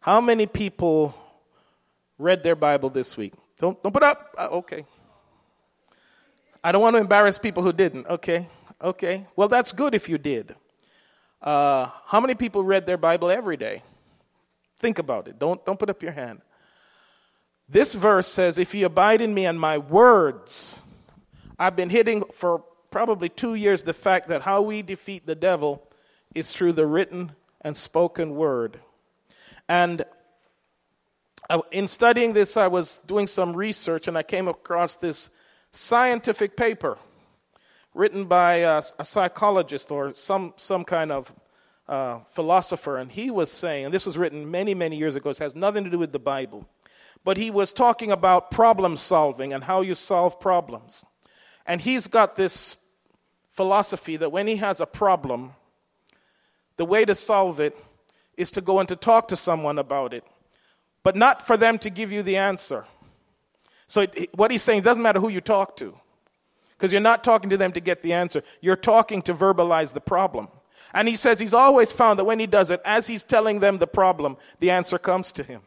How many people read their Bible this week? Don't put up. Okay. I don't want to embarrass people who didn't. Okay. Well, that's good if you did. How many people read their Bible every day? Think about it. Don't put up your hand. This verse says, if you abide in me and my words, I've been hitting for probably 2 years the fact that how we defeat the devil is through the written and spoken word. And in studying this, I was doing some research and I came across this scientific paper written by a psychologist or some kind of philosopher. And he was saying, and this was written many, many years ago, it has nothing to do with the Bible. But he was talking about problem solving and how you solve problems. And he's got this philosophy that when he has a problem, the way to solve it is to go and to talk to someone about it, but not for them to give you the answer. So what he's saying, it doesn't matter who you talk to, because you're not talking to them to get the answer. You're talking to verbalize the problem. And he says he's always found that when he does it, as he's telling them the problem, the answer comes to him.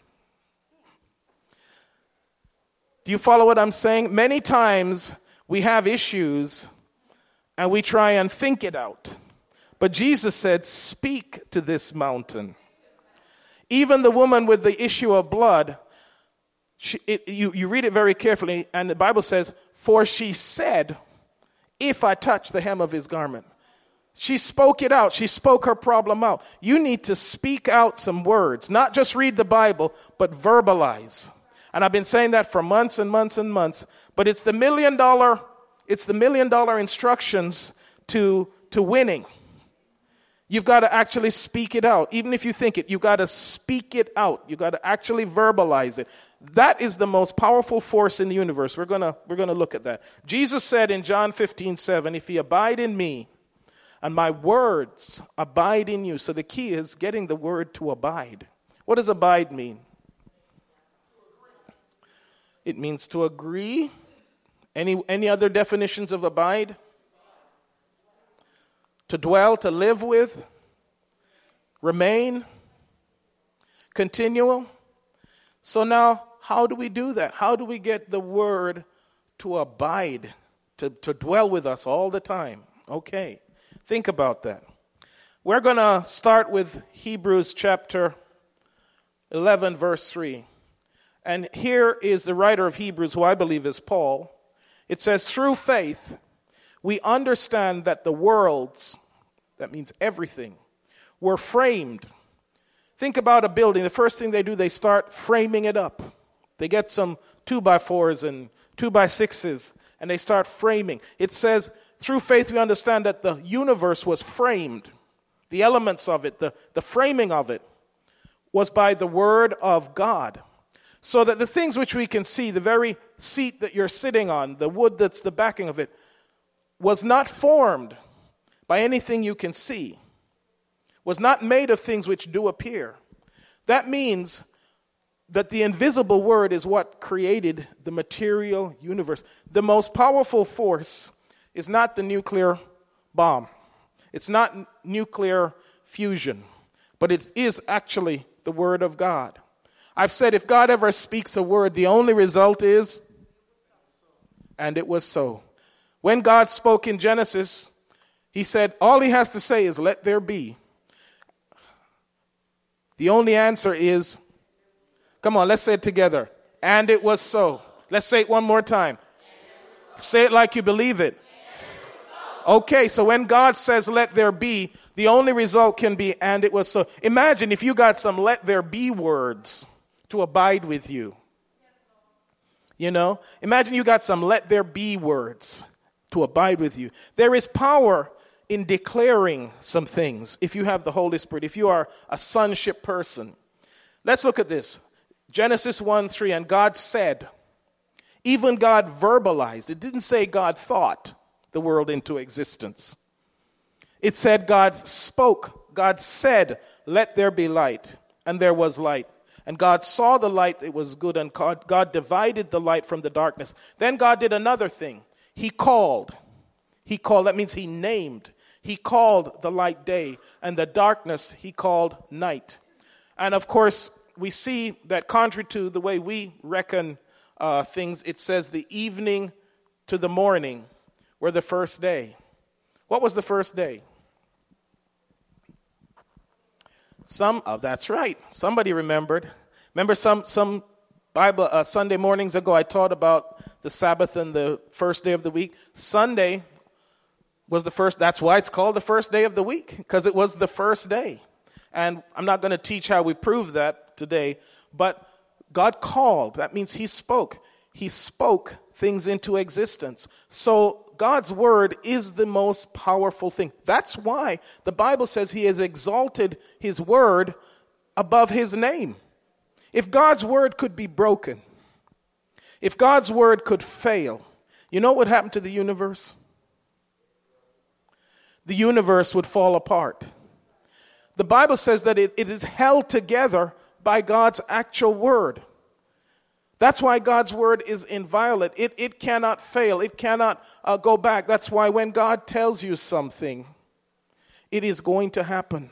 Do you follow what I'm saying? Many times we have issues and we try and think it out. But Jesus said, speak to this mountain. Even the woman with the issue of blood, you read it very carefully, and the Bible says, for she said, if I touch the hem of his garment. She spoke it out. She spoke her problem out. You need to speak out some words, not just read the Bible, but verbalize. And I've been saying that for months and months and months. But it's the $1 million instructions to winning. You've got to actually speak it out. Even if you think it, you've got to speak it out. You've got to actually verbalize it. That is the most powerful force in the universe. We're gonna look at that. Jesus said in John 15:7, if ye abide in me, and my words abide in you. So the key is getting the word to abide. What does abide mean? It means to agree. Any other definitions of abide? To dwell, to live with, remain, continual. So now, how do we do that? How do we get the word to abide, to dwell with us all the time? Okay, think about that. We're going to start with Hebrews chapter 11, verse 3. And here is the writer of Hebrews, who I believe is Paul. It says, through faith, we understand that the worlds, that means everything, were framed. Think about a building. The first thing they do, they start framing it up. They get some 2x4s and 2x6s, and they start framing. It says, through faith, we understand that the universe was framed. The elements of it, the framing of it, was by the word of God. So that the things which we can see, the very seat that you're sitting on, the wood that's the backing of it, was not formed by anything you can see, was not made of things which do appear. That means that the invisible word is what created the material universe. The most powerful force is not the nuclear bomb. It's not nuclear fusion, but it is actually the word of God. I've said if God ever speaks a word, the only result is, and it was so. When God spoke in Genesis, he said, all he has to say is, let there be. The only answer is, come on, let's say it together. And it was so. Let's say it one more time. Say it like you believe it. Okay, so when God says, let there be, the only result can be, and it was so. Imagine if you got some let there be words to abide with you. You know, imagine you got some let there be words to abide with you. There is power in declaring some things if you have the Holy Spirit, if you are a sonship person. Let's look at this. Genesis 1:3, and God said, even God verbalized. It didn't say God thought the world into existence. It said God spoke. God said, let there be light, and there was light. And God saw the light, it was good, and God divided the light from the darkness. Then God did another thing. He called. That means he named. He called the light day, and the darkness he called night. And of course, we see that contrary to the way we reckon things, it says the evening to the morning were the first day. What was the first day? That's right. Somebody remembered. Remember some Bible Sunday mornings ago I taught about the Sabbath and the first day of the week. Sunday was the first. That's why it's called the first day of the week, because it was the first day. And I'm not going to teach how we prove that today, but God called. That means he spoke. He spoke things into existence. So God's word is the most powerful thing. That's why the Bible says he has exalted his word above his name. If God's word could be broken, if God's word could fail, you know what would happen to the universe? The universe would fall apart. The Bible says that it is held together by God's actual word. That's why God's word is inviolate. It cannot fail. It cannot go back. That's why when God tells you something, it is going to happen.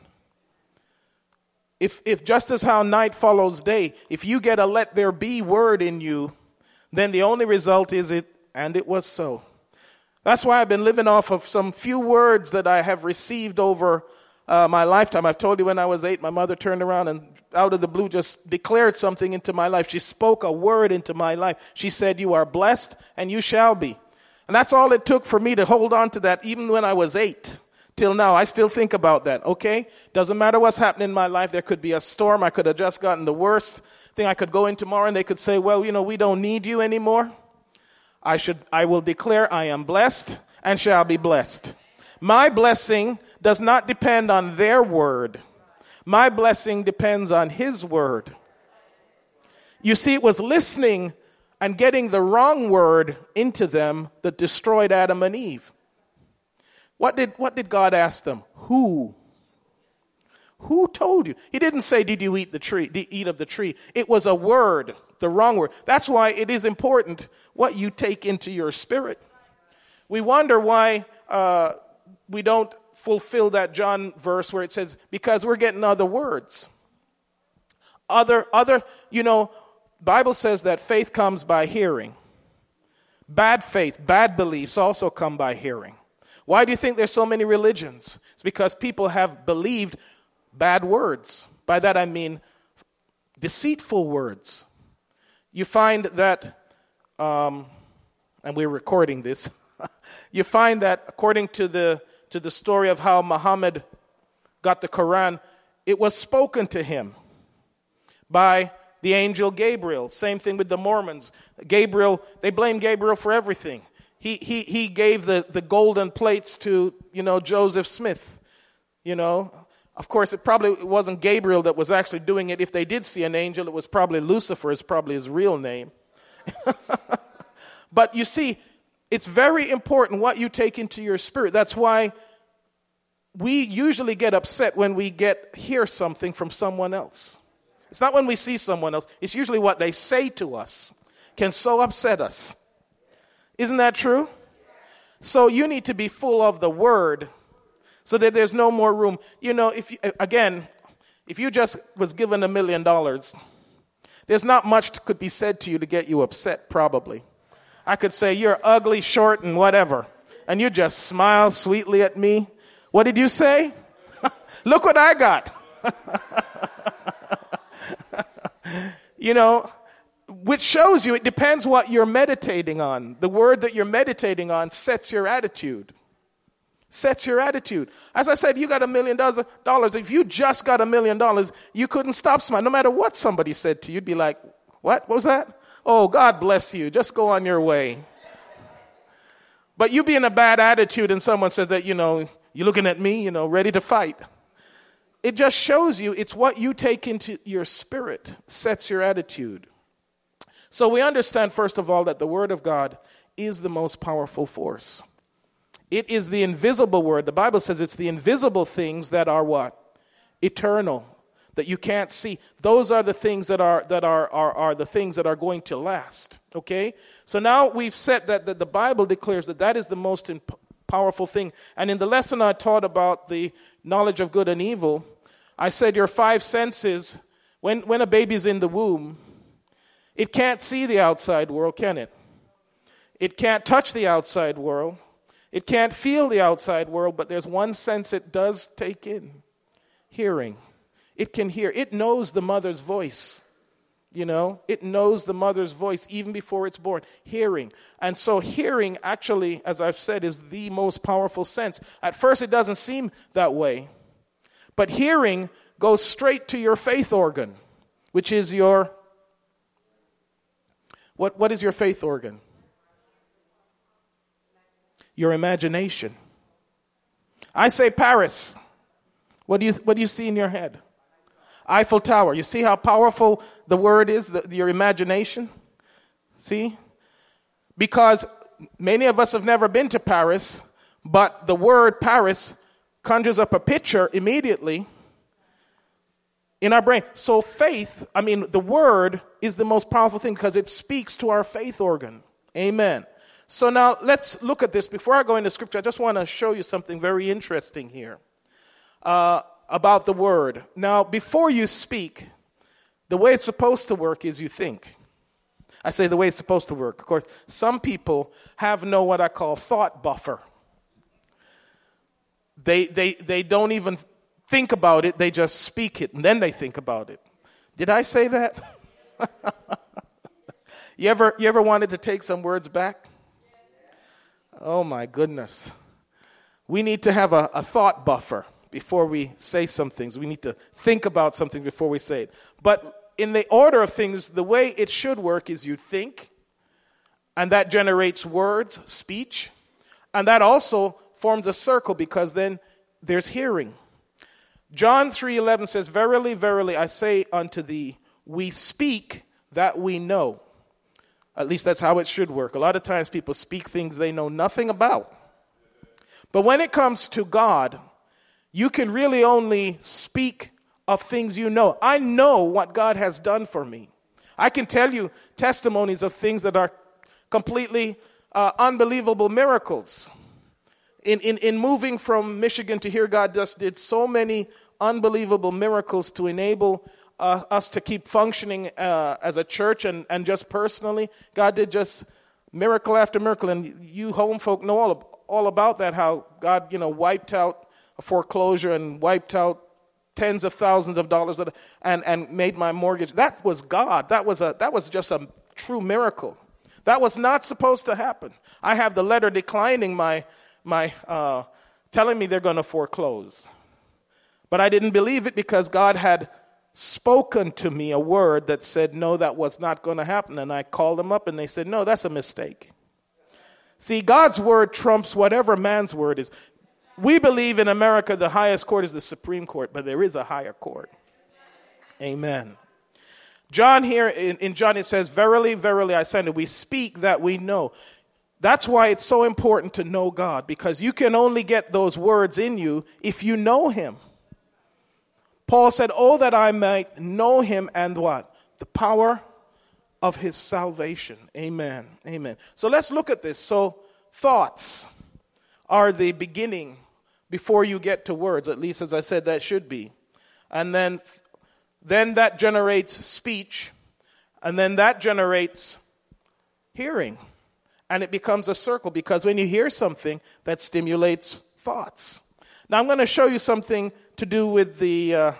If just as how night follows day, if you get a let there be word in you, then the only result is it, and it was so. That's why I've been living off of some few words that I have received over my lifetime. I've told you when I was 8, my mother turned around and out of the blue just declared something into my life. She spoke a word into my life. She said, "You are blessed and you shall be." And that's all it took for me to hold on to that even when I was 8. Till now, I still think about that, okay? Doesn't matter what's happening in my life. There could be a storm. I could have just gotten the worst thing. I could go in tomorrow and they could say, "Well, we don't need you anymore." I will declare I am blessed and shall be blessed. My blessing does not depend on their word. My blessing depends on his word. You see, it was listening and getting the wrong word into them that destroyed Adam and Eve. What did God ask them? Who? Who told you? He didn't say, "Did you eat of the tree?" It was a word, the wrong word. That's why it is important what you take into your spirit. We wonder why we don't fulfill that John verse where it says, because we're getting other words. Bible says that faith comes by hearing. Bad faith, bad beliefs also come by hearing. Why do you think there's so many religions? It's because people have believed bad words. By that I mean deceitful words. You find that, and we're recording this, you find that according to the story of how Muhammad got the Quran, it was spoken to him by the angel Gabriel. Same thing with the Mormons. Gabriel, they blame Gabriel for everything. He gave the golden plates to, Joseph Smith. Of course, it probably wasn't Gabriel that was actually doing it. If they did see an angel, it was probably Lucifer, is probably his real name. But you see, it's very important what you take into your spirit. That's why we usually get upset when we hear something from someone else. It's not when we see someone else. It's usually what they say to us can so upset us. Isn't that true? So you need to be full of the word so that there's no more room. If you just was given $1 million, there's not much could be said to you to get you upset, probably. I could say, "You're ugly, short, and whatever." And you just smile sweetly at me. What did you say? Look what I got. Which shows you it depends what you're meditating on. The word that you're meditating on sets your attitude. Sets your attitude. As I said, you got $1 million. If you just got $1 million, you couldn't stop smiling. No matter what somebody said to you, you'd be like, "What? What was that? Oh, God bless you. Just go on your way." But you be in a bad attitude and someone says that, you're looking at me, ready to fight. It just shows you it's what you take into your spirit sets your attitude. So we understand, first of all, that the Word of God is the most powerful force. It is the invisible Word. The Bible says it's the invisible things that are what? Eternal, that you can't see. Those are the things that are the things that are going to last. Okay? So now we've said that the Bible declares that is the most powerful thing. And in the lesson I taught about the knowledge of good and evil, I said your 5 senses, When a baby's in the womb, it can't see the outside world, can it? It can't touch the outside world. It can't feel the outside world, but there's one sense it does take in: hearing. It can hear. It knows the mother's voice. It knows the mother's voice even before it's born. Hearing. And so hearing, actually, as I've said, is the most powerful sense. At first, it doesn't seem that way. But hearing goes straight to your faith organ, which is your... What is your faith organ? Your imagination. I say Paris. What do you see in your head? Eiffel Tower. You see how powerful the word is, your imagination? See? Because many of us have never been to Paris, but the word Paris conjures up a picture immediately in our brain. So faith, the word is the most powerful thing because it speaks to our faith organ. Amen. So now let's look at this. Before I go into scripture, I just want to show you something very interesting here. About the word. Now, before you speak, the way it's supposed to work is you think. I say the way it's supposed to work. Of course, some people have what I call thought buffer. They don't even think about it, they just speak it, and then they think about it. Did I say that? You ever wanted to take some words back? Oh my goodness. We need to have a thought buffer before we say some things. We need to think about something before we say it. But in the order of things, the way it should work is you think, and that generates words, speech, and that also forms a circle because then there's hearing. John 3:11 says, "Verily, verily, I say unto thee, we speak that we know." At least that's how it should work. A lot of times people speak things they know nothing about. But when it comes to God, you can really only speak of things you know. I know what God has done for me. I can tell you testimonies of things that are completely unbelievable miracles. In moving from Michigan to here, God just did so many unbelievable miracles to enable us to keep functioning as a church and just personally. God did just miracle after miracle. And you home folk know all about that, how God, wiped out a foreclosure and wiped out tens of thousands of dollars and made my mortgage. That was God. That was just a true miracle. That was not supposed to happen. I have the letter declining my telling me they're going to foreclose. But I didn't believe it because God had spoken to me a word that said, no, that was not going to happen. And I called them up and they said, no, that's a mistake. See, God's word trumps whatever man's word is. We believe in America the highest court is the Supreme Court, but there is a higher court. Amen. John here, in John it says, "Verily, verily, I say unto you, we speak that we know." That's why it's so important to know God, because you can only get those words in you if you know Him. Paul said, "Oh, that I might know Him and" what? The power of His salvation. Amen. Amen. So let's look at this. So thoughts are the beginning before you get to words. At least, as I said, that should be. And then that generates speech. And then that generates hearing. And it becomes a circle, because when you hear something, that stimulates thoughts. Now I'm going to show you something to do with the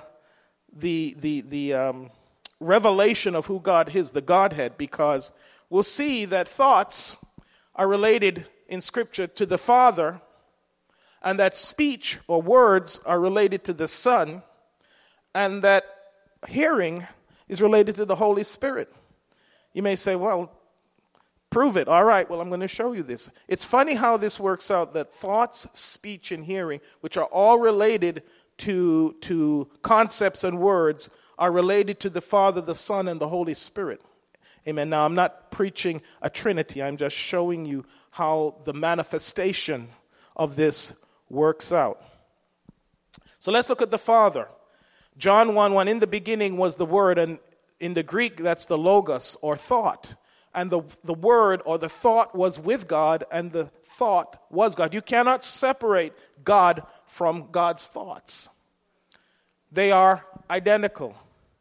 revelation of who God is, the Godhead, because we'll see that thoughts are related in Scripture to the Father, and that speech or words are related to the Son, and that hearing is related to the Holy Spirit. You may say, well, prove it. All right, well, I'm going to show you this. It's funny how this works out, that thoughts, speech, and hearing, which are all related to concepts and words, are related to the Father, the Son, and the Holy Spirit. Amen. Now, I'm not preaching a Trinity. I'm just showing you how the manifestation of this works out. So let's look at the Father. John 1:1, in the beginning was the Word, and in the Greek, that's the logos, or thought. And the Word or the thought was with God, and the thought was God. You cannot separate God from God's thoughts. They are identical.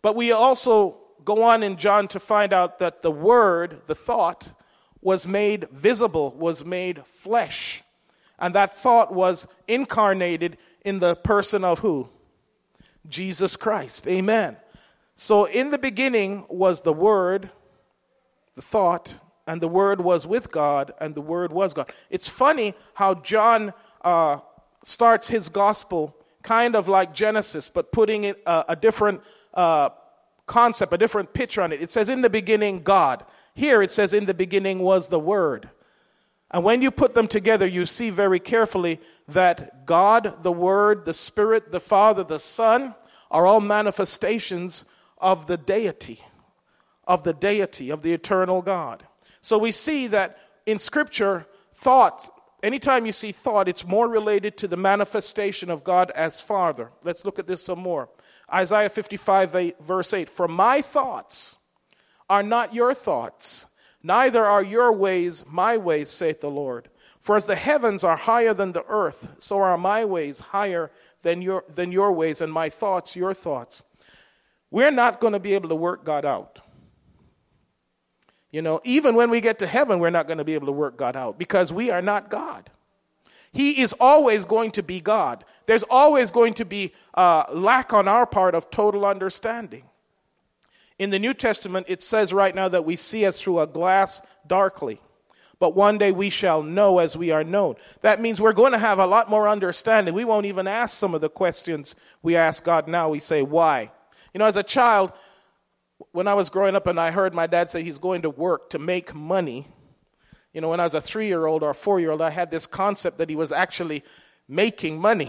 But we also go on in John to find out that the Word, the thought, was made visible, was made flesh. And that thought was incarnated in the person of who? Jesus Christ. Amen. So in the beginning was the Word, the thought, and the Word was with God, and the Word was God. It's funny how John starts his gospel kind of like Genesis, but putting it a different concept, a different picture on it. It says, in the beginning, God. Here it says, in the beginning was the Word. And when you put them together, you see very carefully that God, the Word, the Spirit, the Father, the Son, are all manifestations of the deity, of the eternal God. So we see that in Scripture, thought, anytime you see thought, it's more related to the manifestation of God as Father. Let's look at this some more. Isaiah 55, verse 8, for my thoughts are not your thoughts, neither are your ways my ways, saith the Lord. For as the heavens are higher than the earth, so are my ways higher than your ways, and my thoughts your thoughts. We're not going to be able to work God out. You know, even when we get to heaven, we're not going to be able to work God out because we are not God. He is always going to be God. There's always going to be lack on our part of total understanding. In the New Testament, it says right now that we see as through a glass darkly, but one day we shall know as we are known. That means we're going to have a lot more understanding. We won't even ask some of the questions we ask God now. We say, why? You know, as a child, when I was growing up and I heard my dad say he's going to work to make money, you know, when I was a 3-year-old or a 4-year-old, I had this concept that he was actually making money.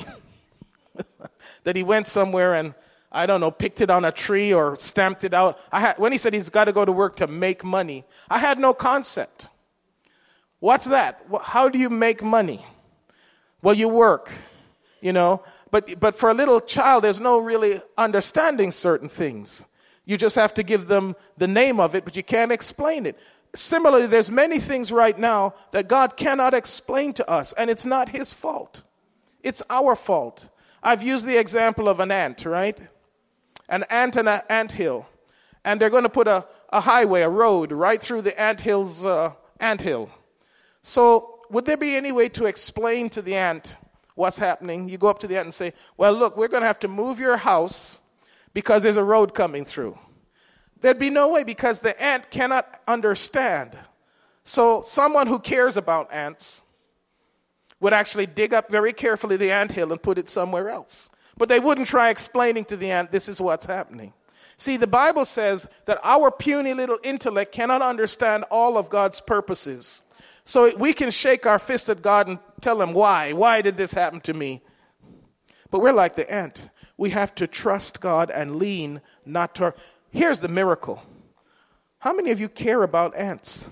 That he went somewhere and, I don't know, picked it on a tree or stamped it out. When he said he's got to go to work to make money, I had no concept. What's that? How do you make money? Well, you work, you know. But for a little child, there's no really understanding certain things. You just have to give them the name of it, but you can't explain it. Similarly, there's many things right now that God cannot explain to us, and it's not his fault. It's our fault. I've used the example of an ant, right? An ant and an anthill. And they're going to put a highway, a road, right through the anthill's anthill. So would there be any way to explain to the ant what's happening? You go up to the ant and say, well, look, we're going to have to move your house because there's a road coming through. There'd be no way because the ant cannot understand. So someone who cares about ants would actually dig up very carefully the anthill and put it somewhere else. But they wouldn't try explaining to the ant, this is what's happening. See, the Bible says that our puny little intellect cannot understand all of God's purposes. So we can shake our fist at God and tell him, why? Why did this happen to me? But we're like the ant. We have to trust God and lean not to... Here's the miracle. How many of you care about ants?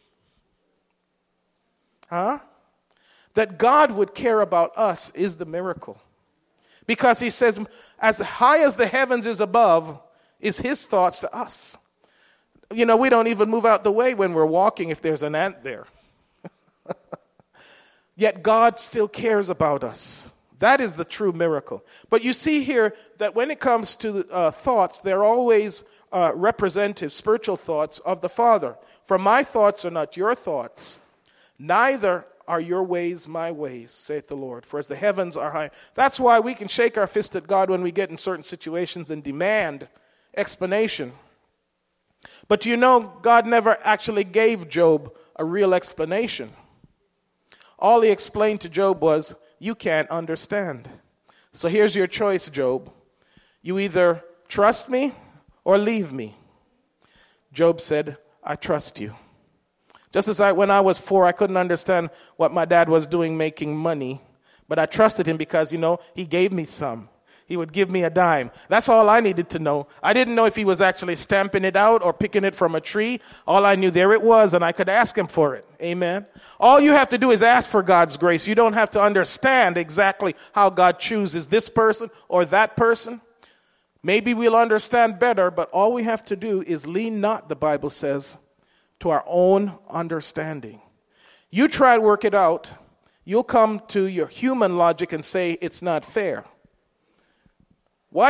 Huh? That God would care about us is the miracle. Because he says, as high as the heavens is above, is his thoughts to us. You know, we don't even move out the way when we're walking if there's an ant there. Yet God still cares about us. That is the true miracle. But you see here that when it comes to thoughts, they're always representative, spiritual thoughts of the Father. For my thoughts are not your thoughts, neither are your ways my ways, saith the Lord. For as the heavens are high. That's why we can shake our fist at God when we get in certain situations and demand explanation. But you know, God never actually gave Job a real explanation. All he explained to Job was, you can't understand. So here's your choice, Job. You either trust me or leave me. Job said, I trust you. Just as when I was 4, I couldn't understand what my dad was doing making money. But I trusted him because, you know, he gave me some. He would give me a dime. That's all I needed to know. I didn't know if he was actually stamping it out or picking it from a tree. All I knew, there it was, and I could ask him for it. Amen. All you have to do is ask for God's grace. You don't have to understand exactly how God chooses this person or that person. Maybe we'll understand better, but all we have to do is lean not, the Bible says, to our own understanding. You try to work it out, you'll come to your human logic and say it's not fair. Why does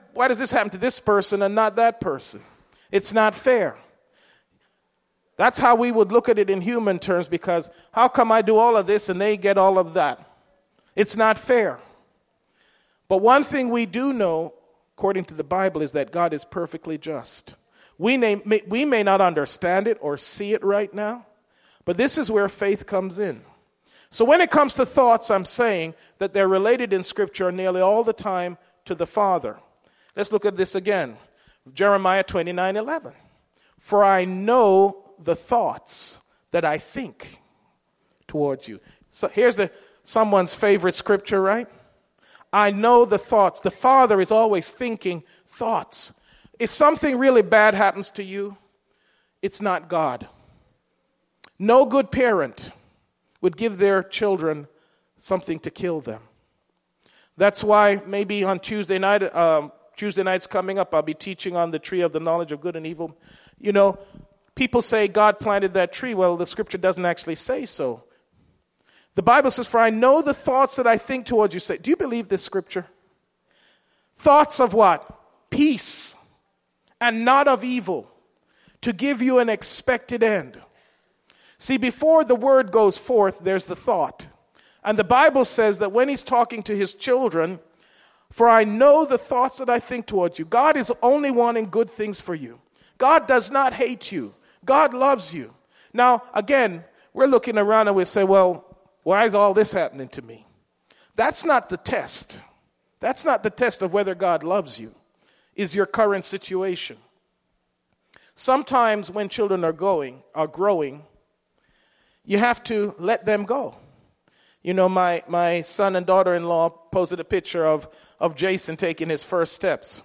does this happen to this person and not that person? It's not fair. That's how we would look at it in human terms, because how come I do all of this and they get all of that? It's not fair. But one thing we do know, according to the Bible, is that God is perfectly just. We may not understand it or see it right now, but this is where faith comes in. So when it comes to thoughts, I'm saying that they're related in Scripture nearly all the time to the Father. Let's look at this again. Jeremiah 29:11. For I know the thoughts that I think towards you. So here's someone's favorite scripture, right? I know the thoughts. The Father is always thinking thoughts. If something really bad happens to you, it's not God. No good parent would give their children something to kill them. That's why maybe on Tuesday night's coming up, I'll be teaching on the tree of the knowledge of good and evil. You know, people say God planted that tree. Well, the scripture doesn't actually say so. The Bible says, for I know the thoughts that I think towards you. Say, do you believe this scripture? Thoughts of what? Peace and not of evil, to give you an expected end. See, before the word goes forth, there's the thought. And the Bible says that when he's talking to his children, for I know the thoughts that I think towards you. God is only wanting good things for you. God does not hate you. God loves you. Now, again, we're looking around and we say, well, why is all this happening to me? That's not the test. That's not the test of whether God loves you, is your current situation. Sometimes when children are growing, you have to let them go. You know, my son and daughter-in-law posted a picture of Jason taking his first steps.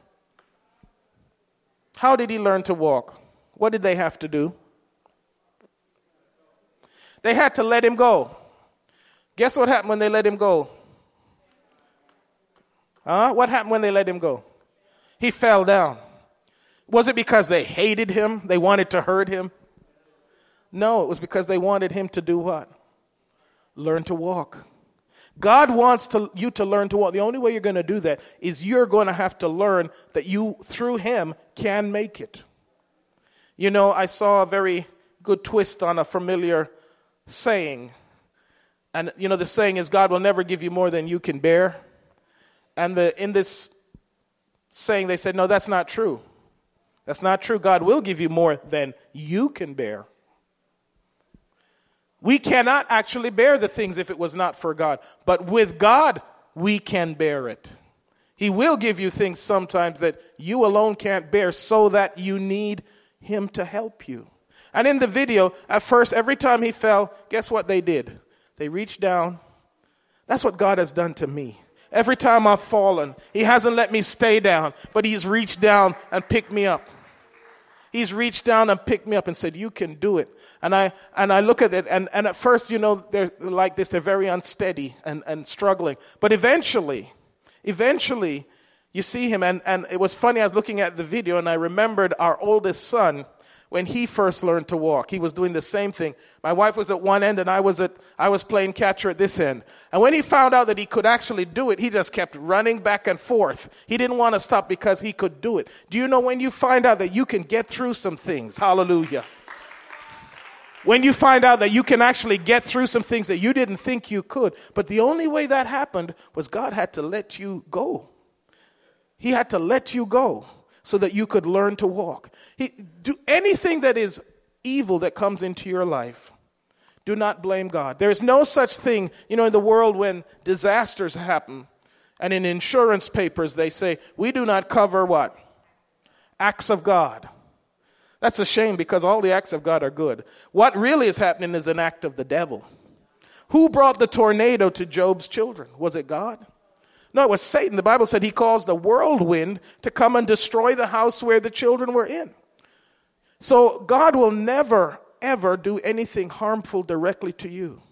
How did he learn to walk? What did they have to do? They had to let him go. Guess what happened when they let him go? What happened when they let him go? He fell down. Was it because they hated him? They wanted to hurt him? No, it was because they wanted him to do what? Learn to walk. God wants you to learn to walk. The only way you're going to do that is you're going to have to learn that you, through him, can make it. You know, I saw a very good twist on a familiar saying. And, you know, the saying is, God will never give you more than you can bear. And in this saying, they said, no, that's not true. That's not true. God will give you more than you can bear. We cannot actually bear the things if it was not for God. But with God, we can bear it. He will give you things sometimes that you alone can't bear, so that you need him to help you. And in the video, at first, every time he fell, guess what they did? They reached down. That's what God has done to me. Every time I've fallen, he hasn't let me stay down, but he's reached down and picked me up. He's reached down and picked me up and said, you can do it. And I look at it, and at first, you know, they're like this, they're very unsteady and struggling. But eventually, you see him, and it was funny, I was looking at the video, and I remembered our oldest son, when he first learned to walk. He was doing the same thing. My wife was at one end, and I was playing catcher at this end. And when he found out that he could actually do it, he just kept running back and forth. He didn't want to stop because he could do it. Do you know when you find out that you can get through some things? Hallelujah. When you find out that you can actually get through some things that you didn't think you could. But the only way that happened was God had to let you go. He had to let you go so that you could learn to walk. Do anything that is evil that comes into your life, do not blame God. There is no such thing, you know, in the world when disasters happen, and in insurance papers they say, we do not cover what? Acts of God. That's a shame, because all the acts of God are good. What really is happening is an act of the devil. Who brought the tornado to Job's children? Was it God? No, it was Satan. The Bible said he caused the whirlwind to come and destroy the house where the children were in. So God will never, ever do anything harmful directly to you.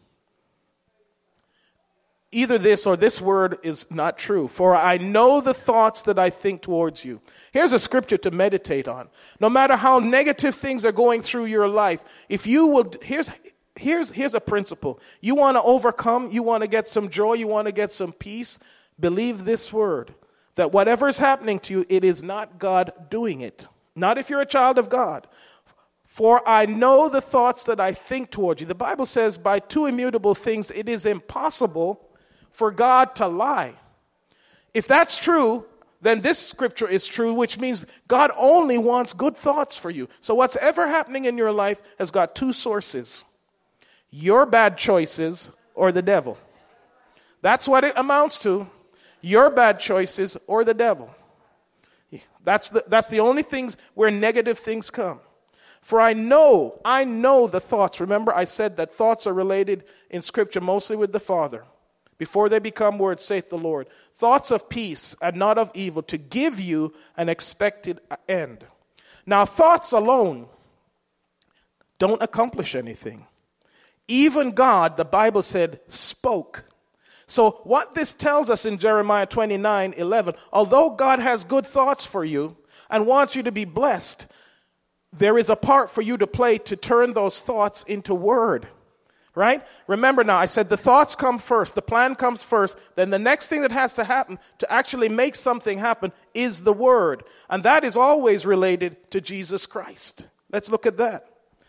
Either this or this word is not true. For I know the thoughts that I think towards you. Here's a scripture to meditate on. No matter how negative things are going through your life, if you will, here's a principle. You want to overcome, you want to get some joy, you want to get some peace, believe this word. that whatever is happening to you, it is not God doing it. Not if you're a child of God. For I know the thoughts that I think toward you. The Bible says by two immutable things it is impossible for God to lie. If that's true, then this scripture is true, which means God only wants good thoughts for you. So what's ever happening in your life has got two sources. Your bad choices or the devil. That's what it amounts to. Your bad choices or the devil. That's the only things where negative things come. For I know the thoughts. Remember, I said that thoughts are related in Scripture mostly with the Father. Before they become words, saith the Lord. Thoughts of peace and not of evil, to give you an expected end. Now, thoughts alone don't accomplish anything. Even God, the Bible said, spoke. So what this tells us in Jeremiah 29:11, although God has good thoughts for you and wants you to be blessed, there is a part for you to play to turn those thoughts into word, right? Remember now, I said the thoughts come first, the plan comes first, then the next thing that has to happen to actually make something happen is the word. And that is always related to Jesus Christ. Let's look at that.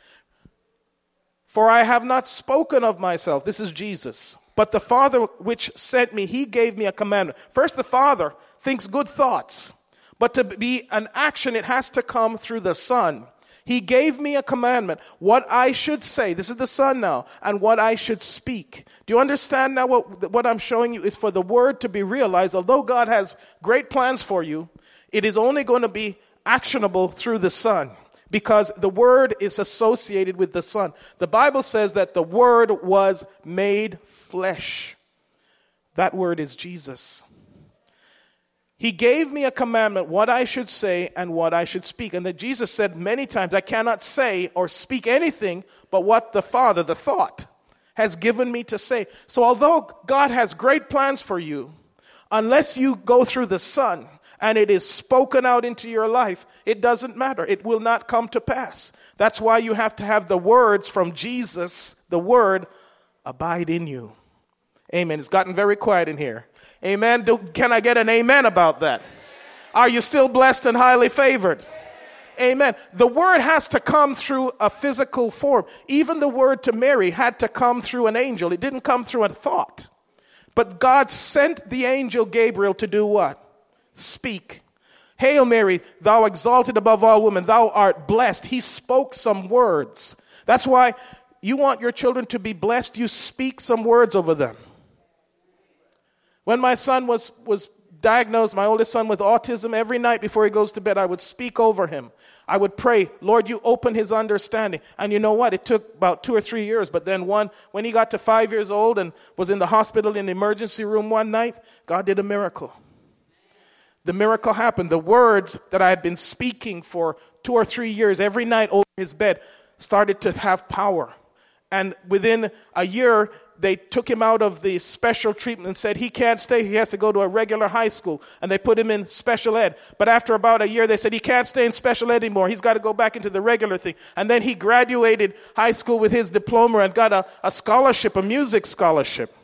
For I have not spoken of myself, this is Jesus, but the Father which sent me, he gave me a commandment. First, the Father thinks good thoughts, but to be an action, it has to come through the Son. He gave me a commandment, what I should say, this is the Son now, and what I should speak. Do you understand now what I'm showing you is for the word to be realized? Although God has great plans for you, it is only going to be actionable through the Son, because the word is associated with the Son. The Bible says that the word was made flesh. That word is Jesus. He gave me a commandment, what I should say and what I should speak. And that Jesus said many times, I cannot say or speak anything but what the Father, the thought, has given me to say. So although God has great plans for you, unless you go through the Son and it is spoken out into your life, it doesn't matter. It will not come to pass. That's why you have to have the words from Jesus, the word, abide in you. Amen. It's gotten very quiet in here. Amen. Can I get an amen about that? Are you still blessed and highly favored? Amen. The word has to come through a physical form. Even the word to Mary had to come through an angel. It didn't come through a thought. But God sent the angel Gabriel to do what? Speak. Hail Mary, thou exalted above all women, thou art blessed. He spoke some words. That's why you want your children to be blessed, you speak some words over them. When my son was diagnosed, my oldest son, with autism, every night before he goes to bed, I would speak over him. I would pray, Lord, you open his understanding. And you know what? It took about 2 or 3 years. But then when he got to 5 years old and was in the hospital in the emergency room one night, God did a miracle. The miracle happened. The words that I had been speaking for 2 or 3 years every night over his bed started to have power. And within a year, they took him out of the special treatment and said he can't stay. He has to go to a regular high school. And they put him in special ed. But after about a year, they said he can't stay in special ed anymore. He's got to go back into the regular thing. And then he graduated high school with his diploma and got a scholarship, a music scholarship.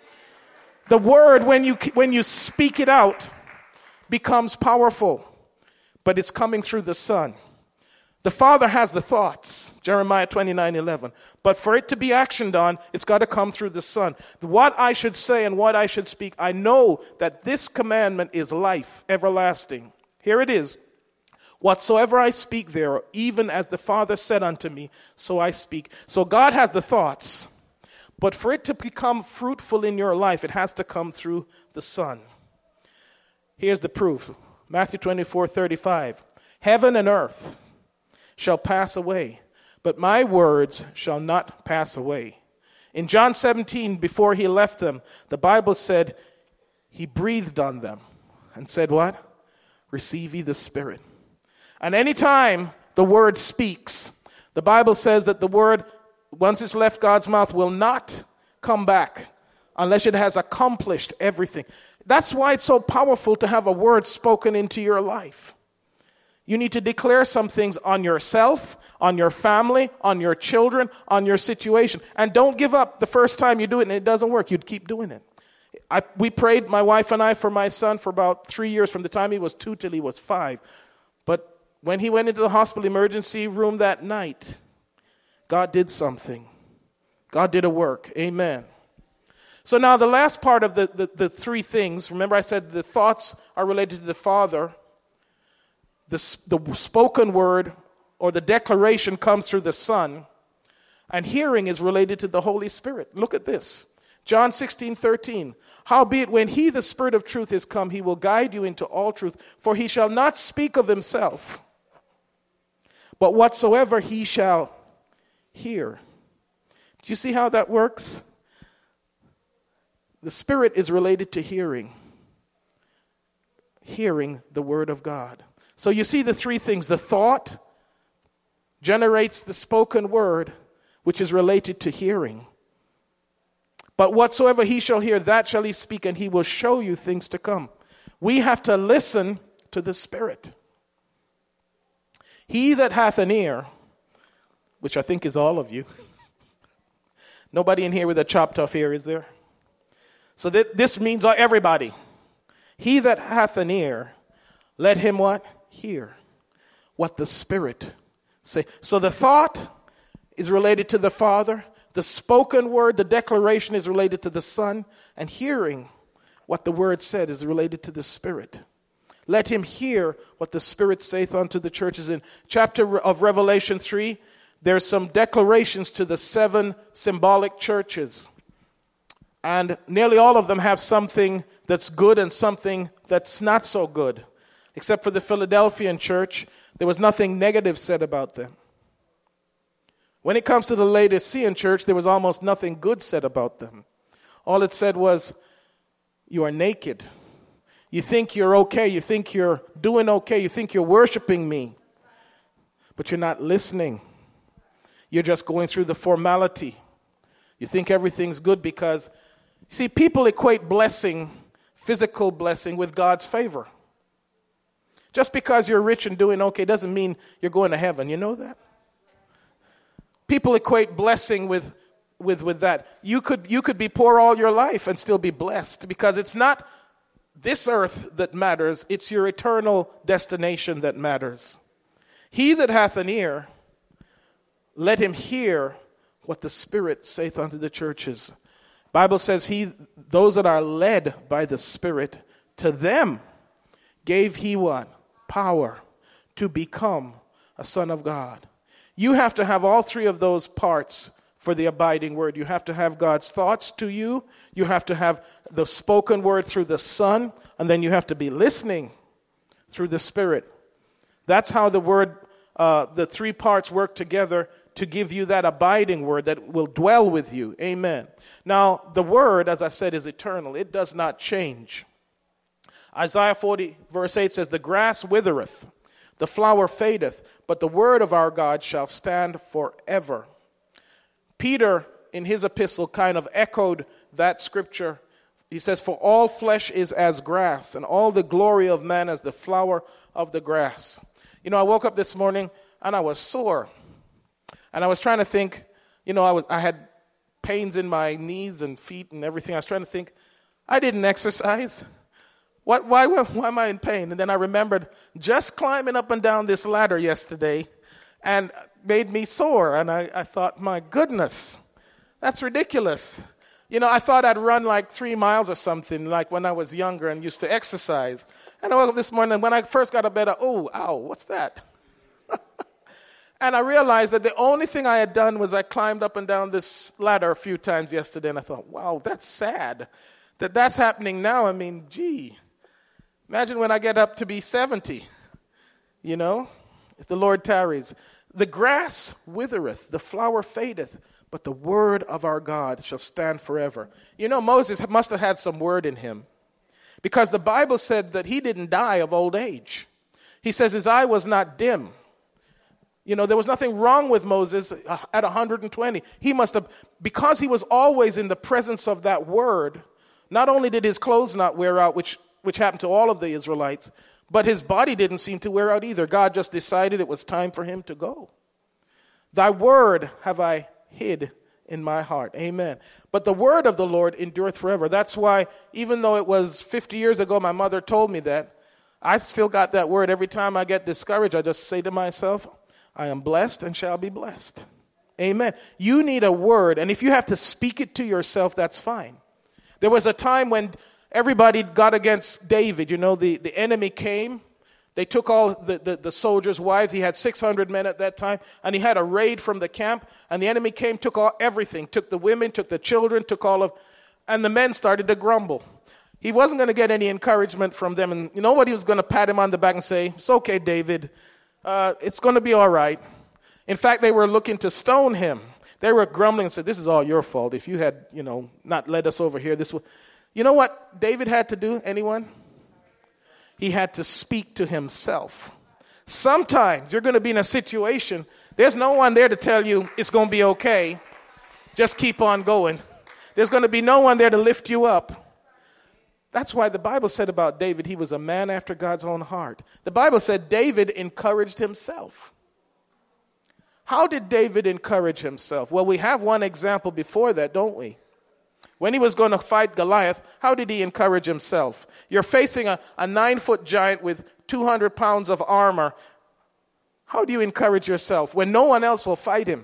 The word, when you speak it out, becomes powerful. But it's coming through the Son. The Father has the thoughts, Jeremiah 29:11. But for it to be actioned on, it's got to come through the Son. What I should say and what I should speak, I know that this commandment is life, everlasting. Here it is. Whatsoever I speak there, even as the Father said unto me, so I speak. So God has the thoughts. But for it to become fruitful in your life, it has to come through the Son. Here's the proof. Matthew 24:35. Heaven and earth shall pass away, but my words shall not pass away. In John 17, before he left them, the Bible said he breathed on them and said what? Receive ye the Spirit. And anytime the word speaks, the Bible says that the word, once it's left God's mouth, will not come back unless it has accomplished everything. That's why it's so powerful to have a word spoken into your life. You need to declare some things on yourself, on your family, on your children, on your situation. And don't give up the first time you do it and it doesn't work. You'd keep doing it. We prayed, my wife and I, for my son for about 3 years, from the time he was 2 till he was 5. But when he went into the hospital emergency room that night, God did something. God did a work. Amen. So now the last part of the three things, remember I said the thoughts are related to the Father. The spoken word or the declaration comes through the Son. And hearing is related to the Holy Spirit. Look at this. John 16:13. Howbeit when he, the Spirit of truth, is come, he will guide you into all truth. For he shall not speak of himself, but whatsoever he shall hear. Do you see how that works? The Spirit is related to hearing. Hearing the Word of God. So you see the three things. The thought generates the spoken word, which is related to hearing. But whatsoever he shall hear, that shall he speak, and he will show you things to come. We have to listen to the Spirit. He that hath an ear, which I think is all of you. Nobody in here with a chopped off ear, is there? So this means everybody. He that hath an ear, let him what? Hear what the Spirit say. So the thought is related to the Father. The spoken word, the declaration is related to the Son. And hearing what the Word said is related to the Spirit. Let him hear what the Spirit saith unto the churches. In chapter of Revelation 3, there's some declarations to the 7 symbolic churches. And nearly all of them have something that's good and something that's not so good. Except for the Philadelphian church, there was nothing negative said about them. When it comes to the Laodicean church, there was almost nothing good said about them. All it said was, you are naked. You think you're okay. You think you're doing okay. You think you're worshiping me. But you're not listening. You're just going through the formality. You think everything's good because, see, people equate blessing, physical blessing, with God's favor. Just because you're rich and doing okay doesn't mean you're going to heaven. You know that? People equate blessing with that. You could be poor all your life and still be blessed, because it's not this earth that matters. It's your eternal destination that matters. He that hath an ear, let him hear what the Spirit saith unto the churches. Bible says those that are led by the Spirit, to them gave he what? Power to become a son of God. You have to have all three of those parts for the abiding word. You have to have God's thoughts to you. You have to have the spoken word through the Son. And then you have to be listening through the Spirit. That's how the word, the three parts work together to give you that abiding word that will dwell with you. Amen. Now, the word, as I said, is eternal. It does not change. Isaiah 40 verse 8 says, the grass withereth, the flower fadeth, but the word of our God shall stand forever. Peter, in his epistle, kind of echoed that scripture. He says, for all flesh is as grass, and all the glory of man as the flower of the grass. You know, I woke up this morning, and I was sore. And I was trying to think, you know, I had pains in my knees and feet and everything. I was trying to think, I didn't exercise. Why am I in pain? And then I remembered just climbing up and down this ladder yesterday and made me sore. And I thought, my goodness, that's ridiculous. You know, I thought I'd run like 3 miles or something, like when I was younger and used to exercise. And I woke up this morning, and when I first got out of bed, ow, what's that? And I realized that the only thing I had done was I climbed up and down this ladder a few times yesterday, and I thought, wow, that's sad that that's happening now. I mean, gee, imagine when I get up to be 70, you know, if the Lord tarries. The grass withereth, the flower fadeth, but the word of our God shall stand forever. You know, Moses must have had some word in him, because the Bible said that he didn't die of old age. He says his eye was not dim. You know, there was nothing wrong with Moses at 120. He must have, because he was always in the presence of that word, not only did his clothes not wear out, which happened to all of the Israelites, but his body didn't seem to wear out either. God just decided it was time for him to go. Thy word have I hid in my heart. Amen. But the word of the Lord endureth forever. That's why, even though it was 50 years ago, my mother told me that, I've still got that word. Every time I get discouraged, I just say to myself, I am blessed and shall be blessed. Amen. You need a word, and if you have to speak it to yourself, that's fine. There was a time when everybody got against David. You know, the enemy came. They took all the soldiers' wives. He had 600 men at that time, and he had a raid from the camp, and the enemy came, took everything, took the women, took the children, and the men started to grumble. He wasn't going to get any encouragement from them, and nobody was going to pat him on the back and say, it's okay, David, it's going to be all right. In fact, they were looking to stone him. They were grumbling and said, this is all your fault. If you had, not led us over here, this would... You know what David had to do, anyone? He had to speak to himself. Sometimes you're going to be in a situation, there's no one there to tell you it's going to be okay. Just keep on going. There's going to be no one there to lift you up. That's why the Bible said about David, he was a man after God's own heart. The Bible said David encouraged himself. How did David encourage himself? Well, we have one example before that, don't we? When he was going to fight Goliath, how did he encourage himself? You're facing a 9-foot giant with 200 pounds of armor. How do you encourage yourself when no one else will fight him?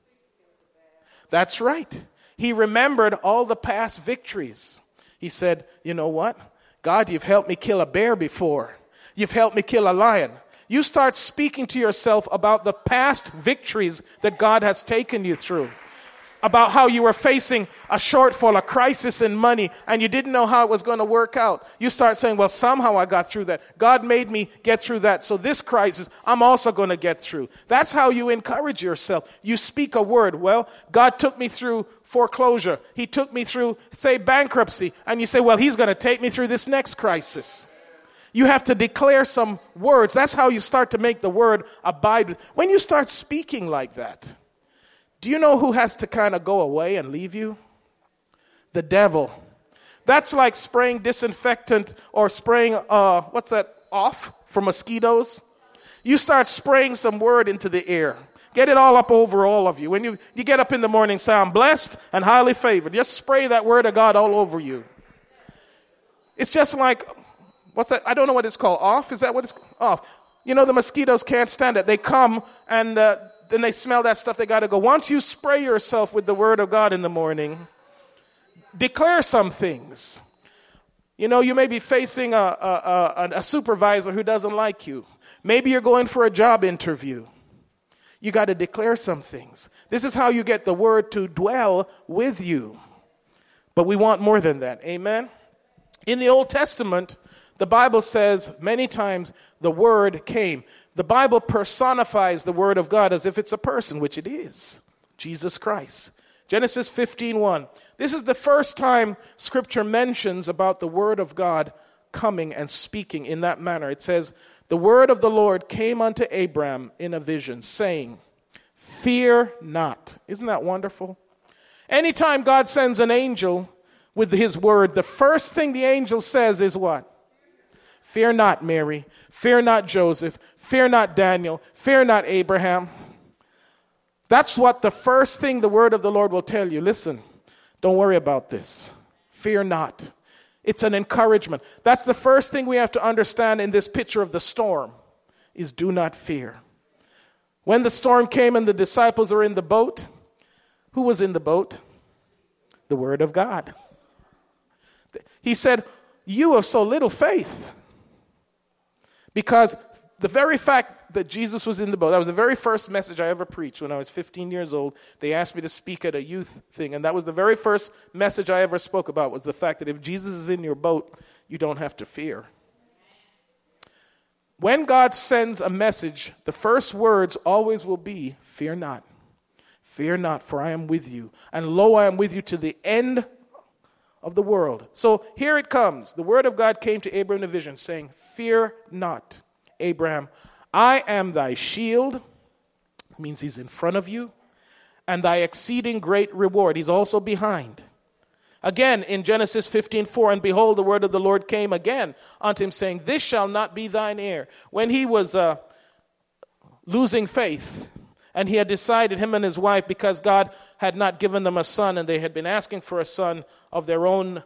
That's right. He remembered all the past victories. He said, you know what? God, you've helped me kill a bear before. You've helped me kill a lion. You start speaking to yourself about the past victories that God has taken you through. About how you were facing a shortfall, a crisis in money, and you didn't know how it was going to work out. You start saying, well, somehow I got through that. God made me get through that. So this crisis, I'm also going to get through. That's how you encourage yourself. You speak a word. Well, God took me through foreclosure. He took me through, say, bankruptcy. And you say, well, he's going to take me through this next crisis. You have to declare some words. That's how you start to make the word abide. When you start speaking like that, do you know who has to kind of go away and leave you? The devil. That's like spraying disinfectant or spraying, off for mosquitoes. You start spraying some word into the air. Get it all up over all of you. When you get up in the morning, say, I'm blessed and highly favored. Just spray that word of God all over you. It's just like, what's that? I don't know what it's called. Off? Is that what it's off? The mosquitoes can't stand it. They come and... then they smell that stuff, they got to go. Once you spray yourself with the word of God in the morning, declare some things. You may be facing a supervisor who doesn't like you. Maybe you're going for a job interview. You got to declare some things. This is how you get the word to dwell with you. But we want more than that. Amen? In the Old Testament, the Bible says many times the word came. The Bible personifies the word of God as if it's a person, which it is. Jesus Christ. Genesis 15:1. This is the first time Scripture mentions about the word of God coming and speaking in that manner. It says, the word of the Lord came unto Abram in a vision, saying, fear not. Isn't that wonderful? Anytime God sends an angel with his word, the first thing the angel says is what? Fear not, Mary. Fear not, Joseph. Fear not, Daniel. Fear not, Abraham. That's what the first thing the word of the Lord will tell you. Listen, don't worry about this. Fear not. It's an encouragement. That's the first thing we have to understand in this picture of the storm, is do not fear. When the storm came and the disciples were in the boat, who was in the boat? The word of God. He said, you have so little faith. Because the very fact that Jesus was in the boat, that was the very first message I ever preached when I was 15 years old. They asked me to speak at a youth thing, and that was the very first message I ever spoke about, was the fact that if Jesus is in your boat, you don't have to fear. When God sends a message, the first words always will be, fear not. Fear not, for I am with you. And lo, I am with you to the end of the world. So here it comes. The word of God came to Abraham in a vision, saying, fear not, Abraham. I am thy shield. It means he's in front of you. And thy exceeding great reward. He's also behind. Again, in Genesis 15:4, and behold, the word of the Lord came again unto him, saying, this shall not be thine heir. When he was losing faith, And he had decided, him and his wife, because God had not given them a son and they had been asking for a son of their own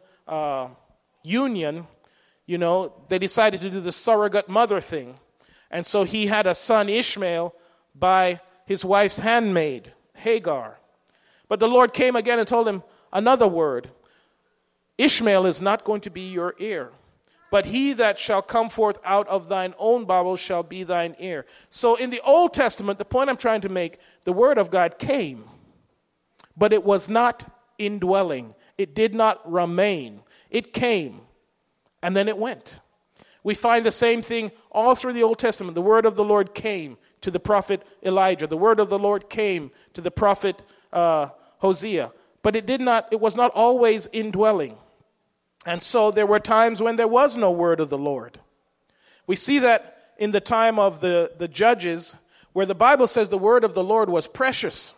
union, they decided to do the surrogate mother thing. And so he had a son, Ishmael, by his wife's handmaid, Hagar. But the Lord came again and told him another word. Ishmael is not going to be your heir, but he that shall come forth out of thine own bowels shall be thine heir. So in the Old Testament, the point I'm trying to make, the word of God came, but it was not indwelling. It did not remain. It came, and then it went. We find the same thing all through the Old Testament. The word of the Lord came to the prophet Elijah. The word of the Lord came to the prophet Hosea. But it was not always indwelling. And so there were times when there was no word of the Lord. We see that in the time of the judges, where the Bible says the word of the Lord was precious.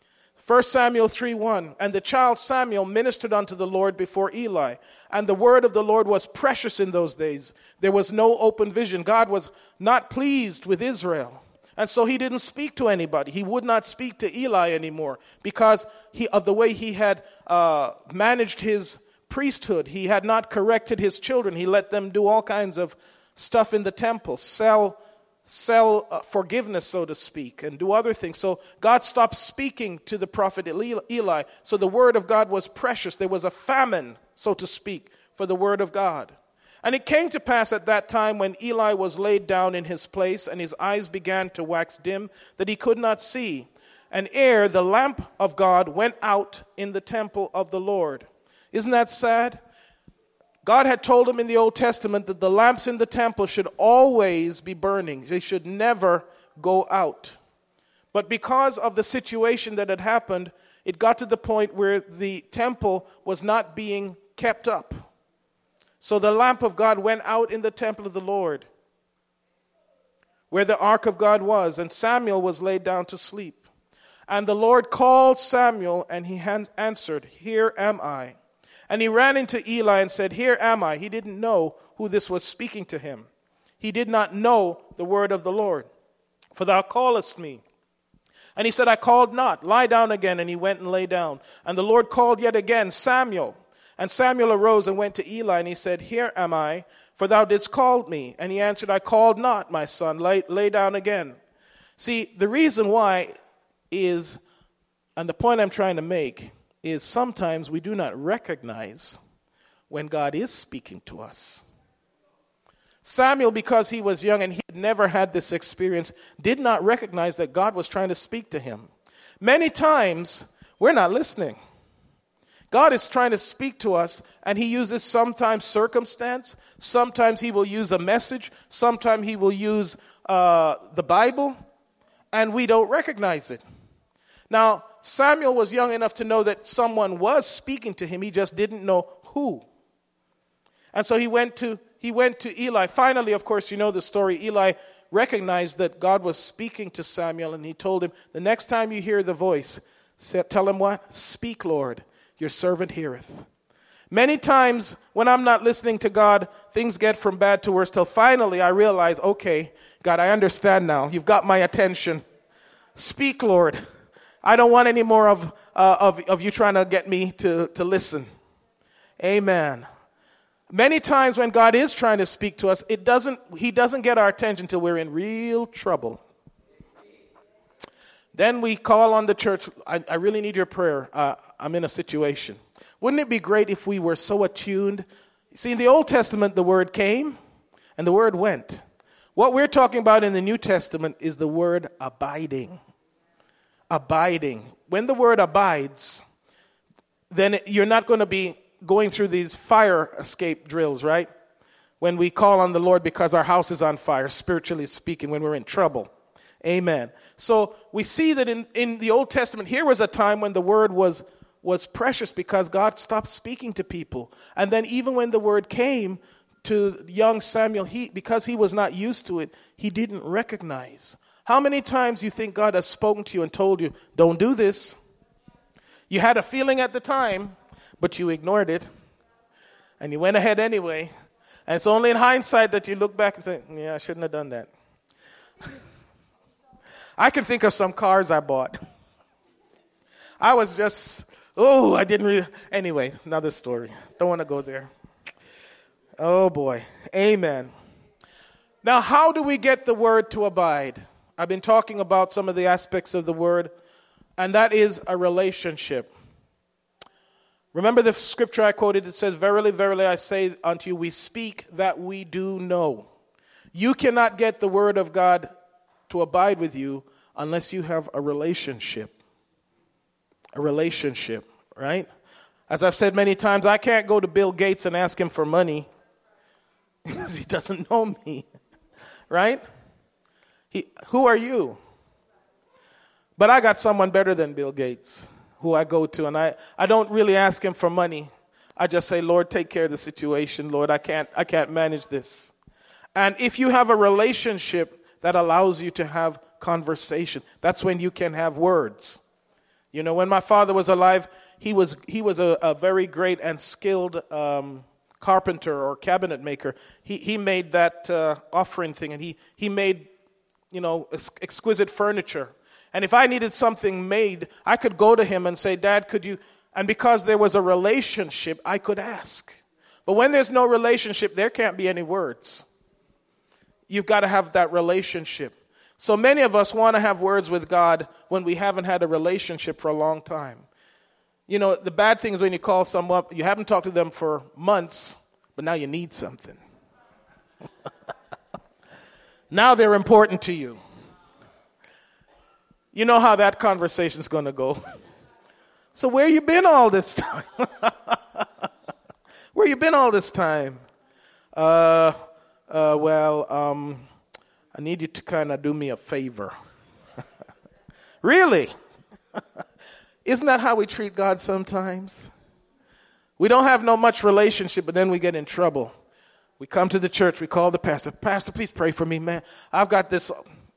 1 Samuel 3:1, and the child Samuel ministered unto the Lord before Eli. And the word of the Lord was precious in those days. There was no open vision. God was not pleased with Israel. And so he didn't speak to anybody. He would not speak to Eli anymore because of the way he had managed his priesthood. He had not corrected his children. He let them do all kinds of stuff in the temple, sell forgiveness, so to speak, and do other things. So God stopped speaking to the prophet Eli. So the word of God was precious. There was a famine, so to speak, for the word of God. And it came to pass at that time when Eli was laid down in his place and his eyes began to wax dim, that he could not see. And ere the lamp of God went out in the temple of the Lord. Isn't that sad? God had told him in the Old Testament that the lamps in the temple should always be burning. They should never go out. But because of the situation that had happened, it got to the point where the temple was not being kept up. So the lamp of God went out in the temple of the Lord, where the ark of God was, and Samuel was laid down to sleep. And the Lord called Samuel, and he answered, "Here am I." And he ran into Eli and said, "Here am I." He didn't know who this was speaking to him. He did not know the word of the Lord. "For thou callest me." And he said, "I called not. Lie down again." And he went and lay down. And the Lord called yet again, "Samuel." And Samuel arose and went to Eli, and he said, "Here am I, for thou didst call me." And he answered, "I called not, my son. Lay down again." See, the reason why is, and the point I'm trying to make, is sometimes we do not recognize when God is speaking to us. Samuel, because he was young and he had never had this experience, did not recognize that God was trying to speak to him. Many times, we're not listening. God is trying to speak to us, and he uses sometimes circumstance, sometimes he will use a message, sometimes he will use the Bible, and we don't recognize it. Now, Samuel was young enough to know that someone was speaking to him, he just didn't know who. And so he went to Eli. Finally, of course, you know the story. Eli recognized that God was speaking to Samuel, and he told him, "The next time you hear the voice, tell him what? Speak, Lord. Your servant heareth." Many times when I'm not listening to God, things get from bad to worse till finally I realize, okay, God, I understand now. You've got my attention. Speak, Lord. I don't want any more of you trying to get me to listen. Amen. Many times when God is trying to speak to us, he doesn't get our attention till we're in real trouble. Then we call on the church, I really need your prayer. I'm in a situation. Wouldn't it be great if we were so attuned? See, in the Old Testament, the word came and the word went. What we're talking about in the New Testament is the word abiding. Abiding. When the word abides, then you're not going to be going through these fire escape drills, right? When we call on the Lord because our house is on fire, spiritually speaking, when we're in trouble. Amen. So we see that in the Old Testament, here was a time when the word was precious because God stopped speaking to people. And then even when the word came to young Samuel, because he was not used to it, he didn't recognize. How many times you think God has spoken to you and told you, don't do this? You had a feeling at the time, but you ignored it. And you went ahead anyway. And it's only in hindsight that you look back and say, yeah, I shouldn't have done that. I can think of some cars I bought. I was just, I didn't really. Anyway, another story. Don't want to go there. Oh, boy. Amen. Now, how do we get the word to abide? I've been talking about some of the aspects of the word, and that is a relationship. Remember the scripture I quoted? It says, "Verily, verily, I say unto you, we speak that we do know." You cannot get the word of God to abide with you unless you have a relationship. A relationship, right? As I've said many times, I can't go to Bill Gates and ask him for money because he doesn't know me, right? Who are you? But I got someone better than Bill Gates who I go to, and I don't really ask him for money. I just say, "Lord, take care of the situation. Lord, I can't manage this." And if you have a relationship that allows you to have conversation, that's when you can have words. You know, when my father was alive, he was a very great and skilled carpenter or cabinet maker. He made that offering thing, and he made, exquisite furniture. And if I needed something made, I could go to him and say, "Dad, could you?" And because there was a relationship, I could ask. But when there's no relationship, there can't be any words. You've got to have that relationship. So many of us want to have words with God when we haven't had a relationship for a long time. You know, the bad thing is when you call someone up, you haven't talked to them for months, but now you need something. Now they're important to you. You know how that conversation's going to go. "So where you been all this time?" "Where you been all this time?" I need you to kind of do me a favor." Really? Isn't that how we treat God sometimes? We don't have no much relationship, but then we get in trouble. We come to the church, we call the pastor. "Pastor, please pray for me, man. I've got this,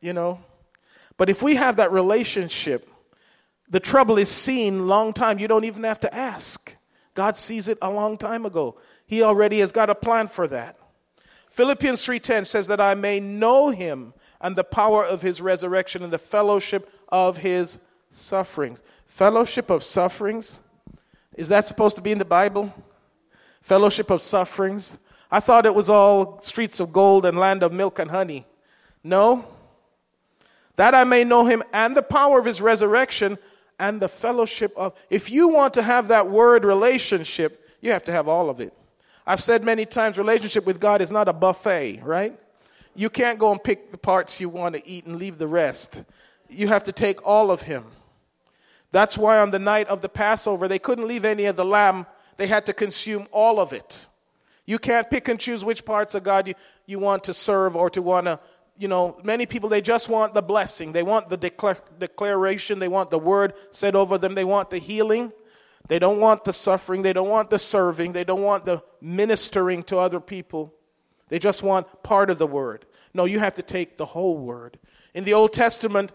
But if we have that relationship, the trouble is seen long time. You don't even have to ask. God sees it a long time ago. He already has got a plan for that. Philippians 3:10 says that I may know him and the power of his resurrection and the fellowship of his sufferings. Fellowship of sufferings? Is that supposed to be in the Bible? Fellowship of sufferings? I thought it was all streets of gold and land of milk and honey. No. That I may know him and the power of his resurrection and the fellowship of... If you want to have that word relationship, you have to have all of it. I've said many times, relationship with God is not a buffet, right? You can't go and pick the parts you want to eat and leave the rest. You have to take all of him. That's why on the night of the Passover, they couldn't leave any of the lamb. They had to consume all of it. You can't pick and choose which parts of God you want to serve or to want to, many people, they just want the blessing. They want the declaration. They want the word said over them. They want the healing. They don't want the suffering. They don't want the serving. They don't want the ministering to other people. They just want part of the word. No, you have to take the whole word. In the Old Testament,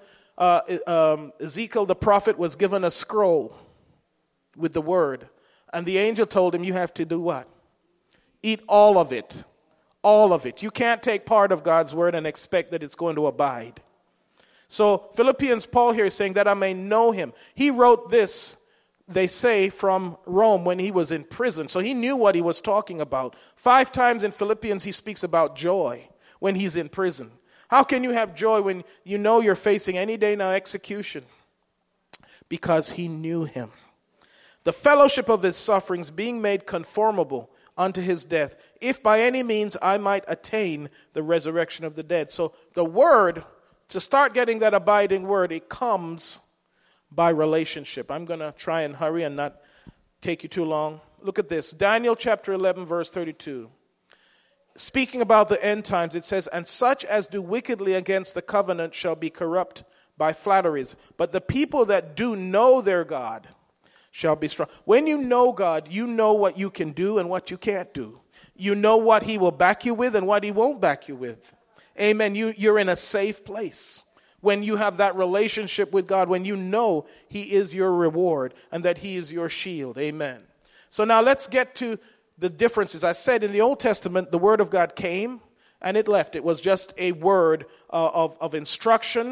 Ezekiel the prophet was given a scroll with the word. And the angel told him, you have to do what? Eat all of it. All of it. You can't take part of God's word and expect that it's going to abide. So Philippians, Paul here is saying that I may know him. He wrote this, they say, from Rome when he was in prison. So he knew what he was talking about. 5 times in Philippians he speaks about joy when he's in prison. How can you have joy when you know you're facing any day now execution? Because he knew him. The fellowship of his sufferings, being made conformable unto his death, if by any means I might attain the resurrection of the dead. So the word, to start getting that abiding word, it comes by relationship. I'm going to try and hurry and not take you too long. Look at this. Daniel chapter 11, verse 32. Speaking about the end times, it says, and such as do wickedly against the covenant shall be corrupt by flatteries. But the people that do know their God shall be strong. When you know God, you know what you can do and what you can't do. You know what he will back you with and what he won't back you with. Amen. You're in a safe place. When you have that relationship with God, when you know he is your reward and that he is your shield. Amen. So now let's get to the differences. I said in the Old Testament, the word of God came and it left. It was just a word of instruction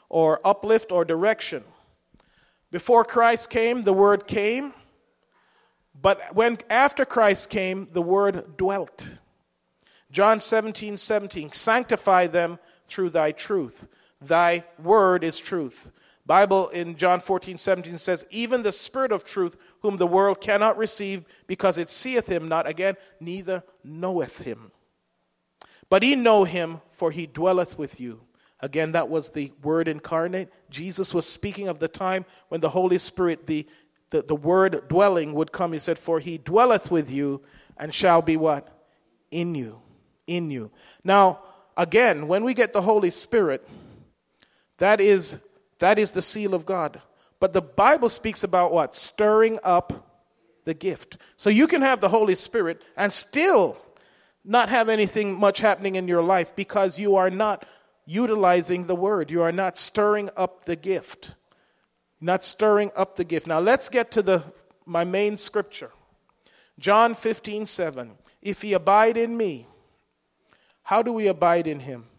or uplift or direction. Before Christ came, the word came. But after Christ came, the word dwelt. John 17:17, sanctify them through thy truth. Thy word is truth. Bible in John 14:17 says, even the Spirit of truth, whom the world cannot receive, because it seeth him not, again, neither knoweth him. But ye know him, for he dwelleth with you. Again, that was the Word incarnate. Jesus was speaking of the time when the Holy Spirit, the word dwelling would come. He said, for he dwelleth with you and shall be what? In you. In you. Now, again, when we get the Holy Spirit, that is the seal of God. But the Bible speaks about what? Stirring up the gift. So you can have the Holy Spirit and still not have anything much happening in your life because you are not utilizing the word. You are not stirring up the gift. Not stirring up the gift. Now let's get to my main scripture. John 15:7. If ye abide in me, how do we abide in him?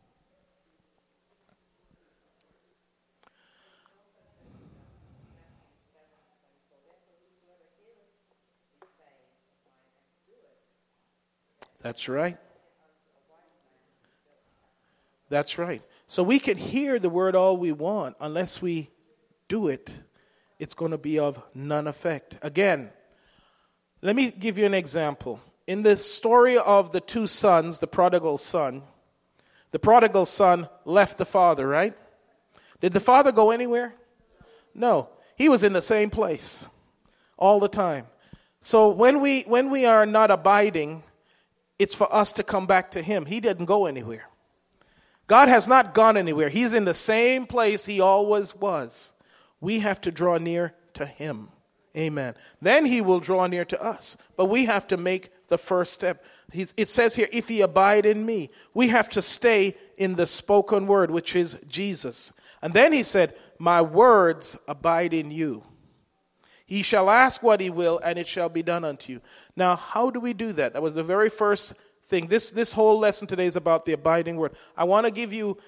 That's right. That's right. So we can hear the word all we want. Unless we do it, it's going to be of none effect. Again, let me give you an example. In the story of the two sons, the prodigal son left the father, right? Did the father go anywhere? No. He was in the same place all the time. So when we are not abiding, it's for us to come back to him. He didn't go anywhere. God has not gone anywhere. He's in the same place he always was. We have to draw near to him. Amen. Then he will draw near to us. But we have to make the first step. It says here, if ye abide in me. We have to stay in the spoken word, which is Jesus. And then he said, my words abide in you. He shall ask what he will, and it shall be done unto you. Now, how do we do that? That was the very first thing. This whole lesson today is about the abiding word. I want to give you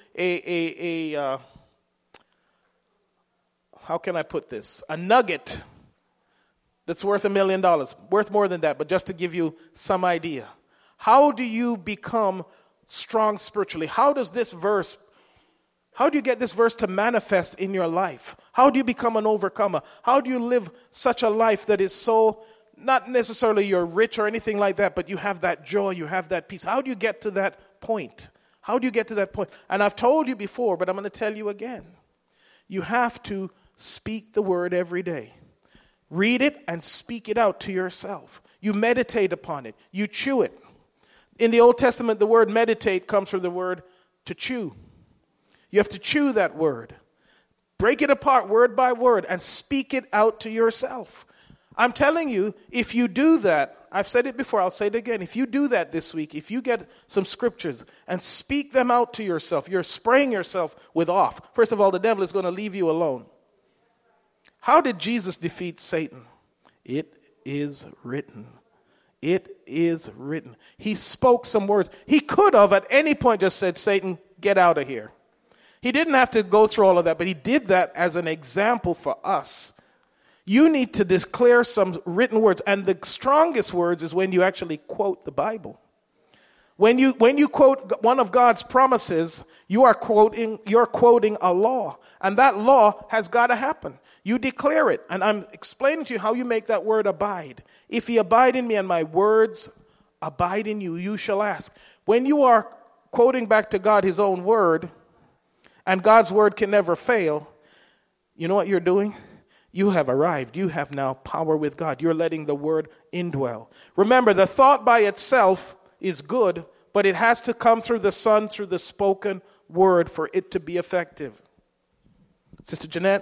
how can I put this? A nugget that's worth $1 million. Worth more than that, but just to give you some idea. How do you become strong spiritually? How do you get this verse to manifest in your life? How do you become an overcomer? How do you live such a life that is so, not necessarily you're rich or anything like that, but you have that joy, you have that peace? How do you get to that point? How do you get to that point? And I've told you before, but I'm going to tell you again. You have to speak the word every day. Read it and speak it out to yourself. You meditate upon it. You chew it. In the Old Testament, the word meditate comes from the word to chew. You have to chew that word. Break it apart word by word and speak it out to yourself. I'm telling you, if you do that, I've said it before, I'll say it again. If you do that this week, if you get some scriptures and speak them out to yourself, you're spraying yourself with off. First of all, the devil is going to leave you alone. How did Jesus defeat Satan? It is written. It is written. He spoke some words. He could have at any point just said, Satan, get out of here. He didn't have to go through all of that, but he did that as an example for us. You need to declare some written words, and the strongest words is when you actually quote the Bible. When you quote one of God's promises, you're quoting a law, and that law has got to happen. You declare it, and I'm explaining to you how you make that word abide. If ye abide in me and my words abide in you, you shall ask. When you are quoting back to God his own word, and God's word can never fail, you know what you're doing? You have arrived. You have now power with God. You're letting the word indwell. Remember, the thought by itself is good, but it has to come through the Son, through the spoken word for it to be effective. Sister Jeanette?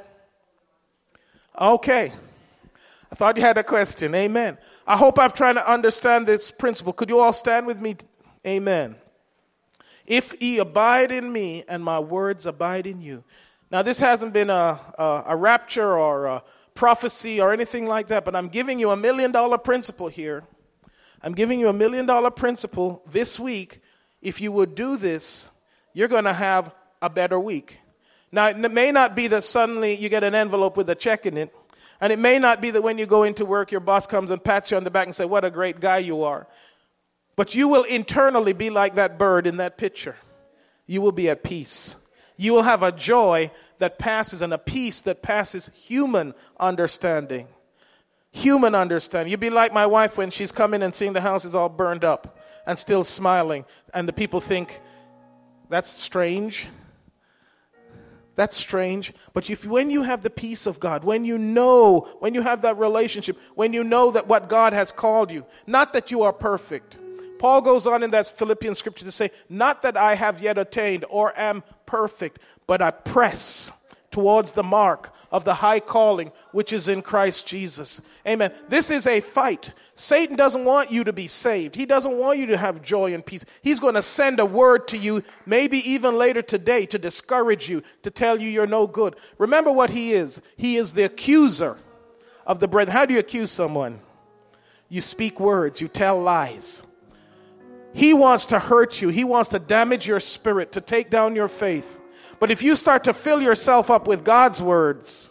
Okay. I thought you had a question. Amen. I hope I'm trying to understand this principle. Could you all stand with me? Amen. If ye abide in me and my words abide in you. Now, this hasn't been a rapture or a prophecy or anything like that, but I'm giving you $1 million principle here. I'm giving you $1 million principle this week. If you would do this, you're going to have a better week. Now, it may not be that suddenly you get an envelope with a check in it. And it may not be that when you go into work, your boss comes and pats you on the back and says, what a great guy you are. But you will internally be like that bird in that picture. You will be at peace. You will have a joy that passes and a peace that passes human understanding. Human understanding. You'd be like my wife when she's coming and seeing the house is all burned up and still smiling. And the people think, that's strange. That's strange. But when you have the peace of God, when you have that relationship, when you know that what God has called you, not that you are perfect. Paul goes on in that Philippian scripture to say, not that I have yet attained or am perfect, but I press towards the mark of the high calling which is in Christ Jesus. Amen. This is a fight. Satan doesn't want you to be saved. He doesn't want you to have joy and peace. He's going to send a word to you, maybe even later today, to discourage you, to tell you you're no good. Remember what he is. He is the accuser of the brethren. How do you accuse someone? You speak words. You tell lies. He wants to hurt you. He wants to damage your spirit, to take down your faith. But if you start to fill yourself up with God's words,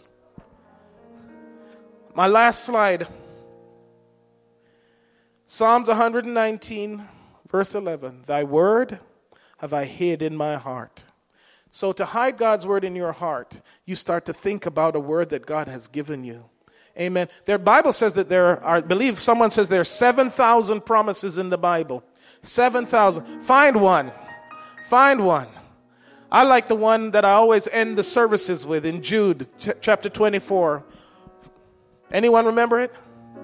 my last slide, Psalms 119, verse 11, thy word have I hid in my heart. So to hide God's word in your heart, you start to think about a word that God has given you. Amen. The Bible says that there are, I believe someone says there are 7,000 promises in the Bible. 7,000. Find one. Find one. I like the one that I always end the services with in Jude chapter 24. Anyone remember it?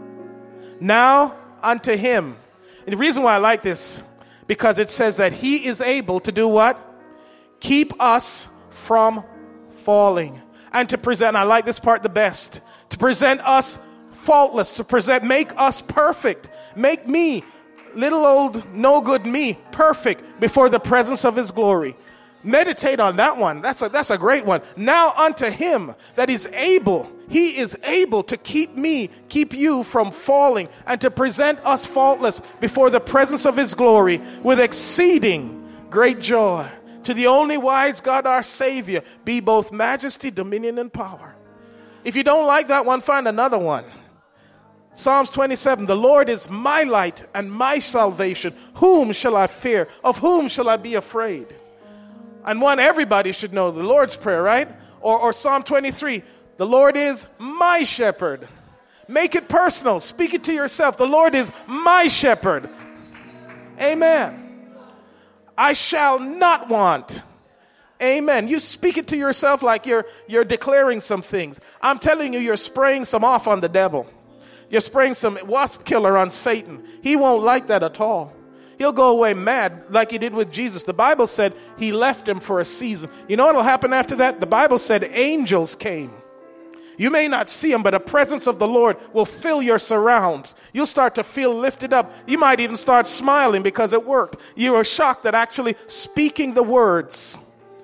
Now unto him. And the reason why I like this, because it says that he is able to do what? Keep us from falling. And to present, I like this part the best, to present us faultless, make us perfect. Make me, little old no good me, perfect before the presence of his glory. Meditate on that one. That's a great one. Now unto him that is able, he is able to keep you from falling and to present us faultless before the presence of his glory with exceeding great joy. To the only wise God our Savior be both majesty, dominion, and power. If you don't like that one, find another one. Psalms 27, the Lord is my light and my salvation. Whom shall I fear? Of whom shall I be afraid? And one everybody should know, the Lord's Prayer, right? Or Psalm 23, the Lord is my shepherd. Make it personal. Speak it to yourself. The Lord is my shepherd. Amen. I shall not want. Amen. You speak it to yourself like you're declaring some things. I'm telling you, you're spraying some off on the devil. You're spraying some wasp killer on Satan. He won't like that at all. He'll go away mad like he did with Jesus. The Bible said he left him for a season. You know what will happen after that? The Bible said angels came. You may not see them, but the presence of the Lord will fill your surrounds. You'll start to feel lifted up. You might even start smiling because it worked. You were shocked that actually speaking the words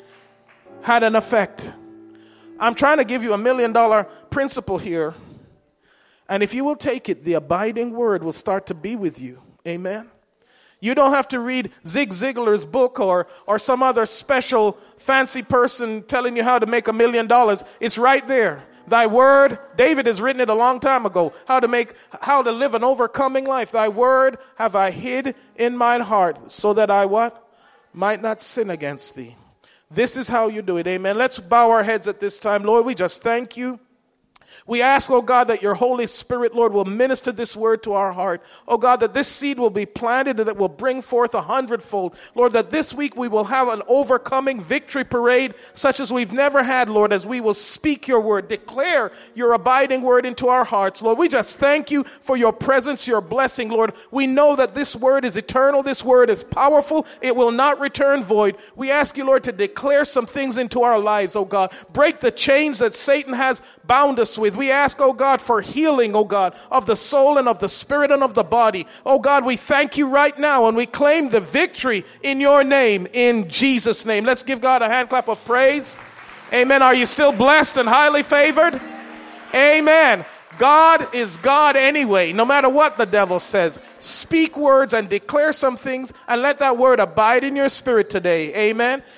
had an effect. I'm trying to give you $1 million principle here. And if you will take it, the abiding word will start to be with you. Amen. You don't have to read Zig Ziglar's book or some other special fancy person telling you how to make $1 million. It's right there. Thy word, David has written it a long time ago, how to live an overcoming life. Thy word have I hid in mine heart, so that I what? Might not sin against thee. This is how you do it. Amen. Let's bow our heads at this time. Lord, we just thank you. We ask, oh God, that your Holy Spirit, Lord, will minister this word to our heart. Oh God, that this seed will be planted and that will bring forth 100-fold. Lord, that this week we will have an overcoming victory parade such as we've never had, Lord, as we will speak your word, declare your abiding word into our hearts. Lord, we just thank you for your presence, your blessing, Lord. We know that this word is eternal. This word is powerful. It will not return void. We ask you, Lord, to declare some things into our lives, oh God. Break the chains that Satan has bound us with. We ask, oh God, for healing, oh God, of the soul and of the spirit and of the body. Oh God, we thank you right now and we claim the victory in your name, in Jesus' name. Let's give God a hand clap of praise. Amen. Are you still blessed and highly favored? Amen. God is God anyway, no matter what the devil says. Speak words and declare some things and let that word abide in your spirit today. Amen.